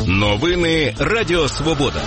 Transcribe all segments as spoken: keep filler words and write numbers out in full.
Новини Радіо Свобода.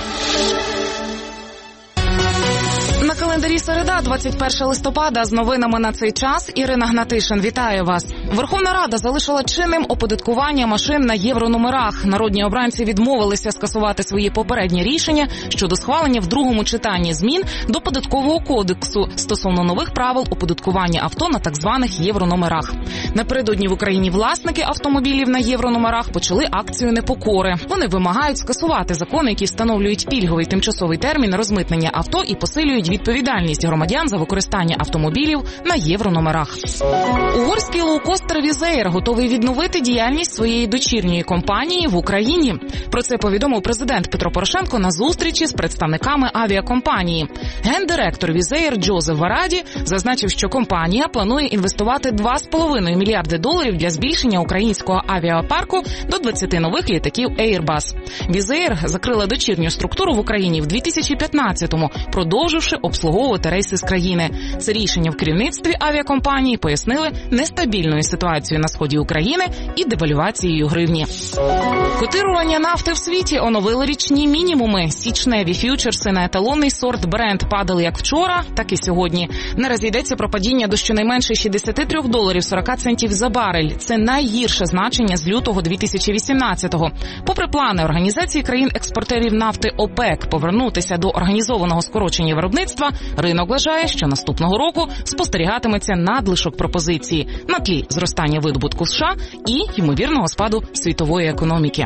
На календарі середа, двадцять перше листопада, з новинами на цей час Ірина Гнатишин. Вітаю вас. Верховна Рада залишила чинним оподаткування машин на єврономерах. Народні обранці відмовилися скасувати свої попередні рішення щодо схвалення в другому читанні змін до Податкового кодексу стосовно нових правил оподаткування авто на так званих єврономерах. Напередодні в Україні власники автомобілів на єврономерах почали акцію непокори. Вони вимагають скасувати закони, які встановлюють пільговий тимчасовий термін розмитнення авто і посилюють відповідальність громадян за використання автомобілів на єврономерах. Угорський лоукостер Wizz Air готовий відновити діяльність своєї дочірньої компанії в Україні. Про це повідомив президент Петро Порошенко на зустрічі з представниками авіакомпанії. Гендиректор Wizz Air Джозеф Вараді зазначив, що компанія планує інвестувати два з половиною мільярди доларів для збільшення українського авіапарку до двадцяти нових літаків Airbus. Wizz Air закрила дочірню структуру в Україні в дві тисячі п'ятнадцятому, продовживши обслуговувати рейси з країни. Це рішення в керівництві авіакомпанії пояснили нестабільною ситуацією на сході України і девальвацією гривні. Котирування нафти в світі оновили річні мінімуми. Січневі ф'ючерси на еталонний сорт Brent падали як вчора, так і сьогодні. Наразі йдеться про падіння до щонайменше шістдесят три доларів сорок центів за барель. Це найгірше значення з лютого дві тисячі вісімнадцятого. Попри плани Організації країн-експортерів нафти ОПЕК повернутися до організованого скорочення виробництва, ринок вважає, що наступного року спостерігатиметься надлишок пропозиції на тлі зростання видобутку США і ймовірного спаду світової економіки.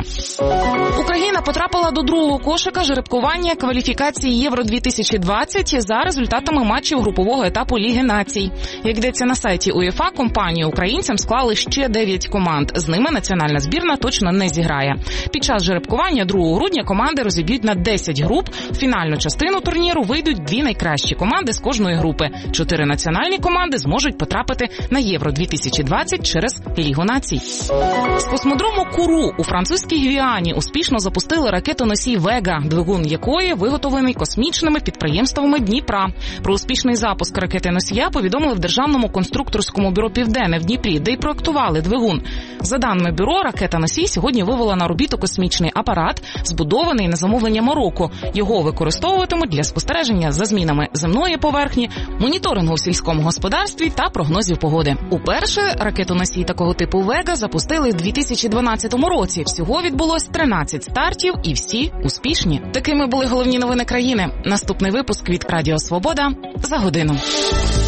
Україна потрапила до другого кошика жеребкування кваліфікації Євро дві тисячі двадцять за результатами матчів групового етапу Ліги націй. Як йдеться на сайті УЄФА, компанію українцям склали ще дев'ять команд. З ними національна збірна точно не зіграє. Під час жеребкування другого грудня команди розіб'ють на десять груп. В фінальну частину турніру вийдуть дві найкращі команди з кожної групи. Чотири національні команди зможуть потрапити на Євро дві тисячі двадцять через Лігу націй. З космодрому Куру у французькій Гвіані успішно запустили ракетоносій «Вега», двигун якої виготовлений космічними підприємствами Дніпра. Про успішний запуск ракети-носія повідомили в Державному конструкторському бюро «Південне» в Дніпрі, де й проектували двигун. За даними бюро, ракета-носій сьогодні вивела на орбіту космічний апарат, збудований на замовлення Марокко. Його використовуватимуть для спостереження за змінами земної поверхні, моніторингу в сільському господарстві та прогнозів погоди. Уперше ракетоносій такого типу «Вега» запустили в дві тисячі дванадцятому році. Всього відбулось тринадцять стартів і всі успішні. Такими були головні новини країни. Наступний випуск від Радіо Свобода за годину.